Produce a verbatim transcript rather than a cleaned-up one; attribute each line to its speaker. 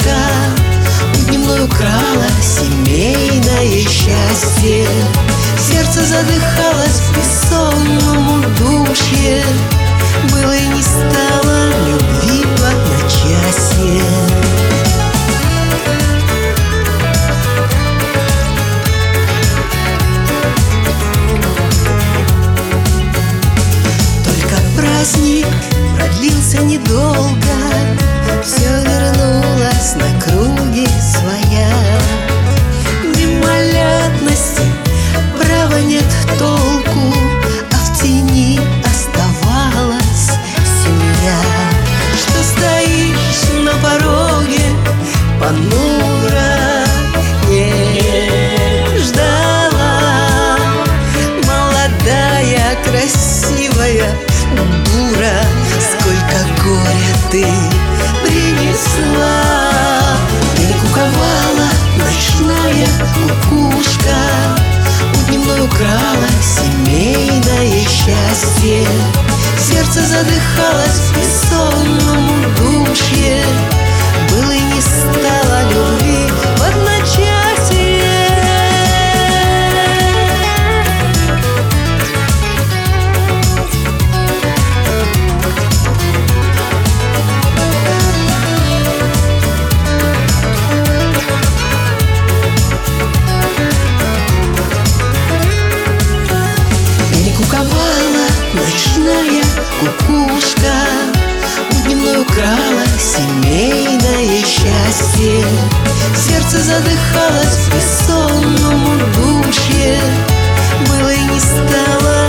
Speaker 1: кукушка у дневной украла семейное счастье. Сердце задыхалось в бессонном удушье, было и не стало любви в одночасье. Праздник продлился недолго, все вернулось на круги своя. Мимолетности, права нет толку, а в тени оставалась семья. Что стоишь на пороге понуро, не ждала молодая, красивая дура, сколько горя ты принесла. И куковала ночная кукушка, у дневной украла семейное счастье. Сердце задыхалось в бессонном удушье, было и не стало любви в одночасье. Ночная кукушка у дневной украла семейное счастье. Сердце задыхалось в бессонном удушье, было и не стало